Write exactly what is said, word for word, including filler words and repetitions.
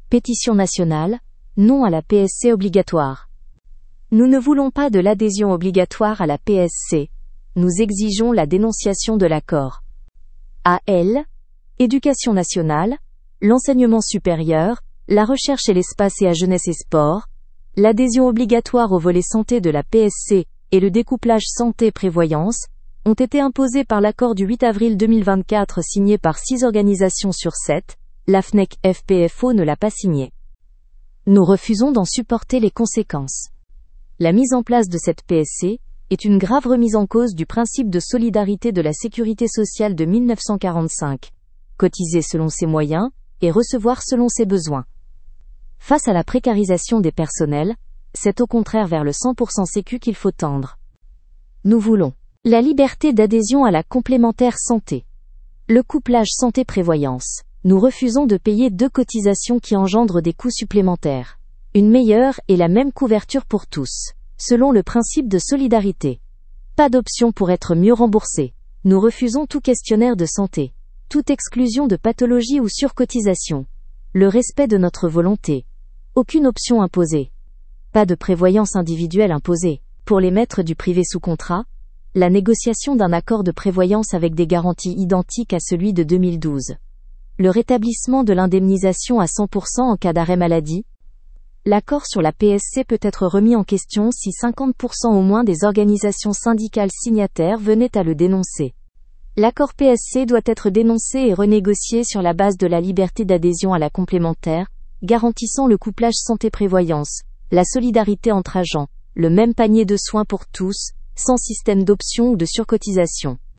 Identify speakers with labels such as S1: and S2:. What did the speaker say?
S1: Pétition nationale, non à la P S C obligatoire. Nous ne voulons pas de l'adhésion obligatoire à la P S C. Nous exigeons la dénonciation de l'accord. A L. Éducation nationale, l'enseignement supérieur, la recherche et l'espace et à jeunesse et sport, l'adhésion obligatoire au volet santé de la P S C et le découplage santé-prévoyance ont été imposés par l'accord du huit avril deux mille vingt-quatre signé par six organisations sur sept, la F N E C F P F O ne l'a pas signé. Nous refusons d'en supporter les conséquences. La mise en place de cette P S C est une grave remise en cause du principe de solidarité de la sécurité sociale de mille neuf cent quarante-cinq. Cotiser selon ses moyens et recevoir selon ses besoins. Face à la précarisation des personnels, c'est au contraire vers le cent pour cent sécu qu'il faut tendre. Nous voulons la liberté d'adhésion à la complémentaire santé. Le couplage santé-prévoyance. Nous refusons de payer deux cotisations qui engendrent des coûts supplémentaires. Une meilleure et la même couverture pour tous, selon le principe de solidarité. Pas d'option pour être mieux remboursé. Nous refusons tout questionnaire de santé, toute exclusion de pathologie ou surcotisation. Le respect de notre volonté. Aucune option imposée. Pas de prévoyance individuelle imposée. Pour les maîtres du privé sous contrat, la négociation d'un accord de prévoyance avec des garanties identiques à celui de deux mille douze. Le rétablissement de l'indemnisation à cent pour cent en cas d'arrêt maladie. L'accord sur la P S C peut être remis en question si cinquante pour cent au moins des organisations syndicales signataires venaient à le dénoncer. L'accord P S C doit être dénoncé et renégocié sur la base de la liberté d'adhésion à la complémentaire, garantissant le couplage santé-prévoyance, la solidarité entre agents, le même panier de soins pour tous, sans système d'option ou de surcotisation.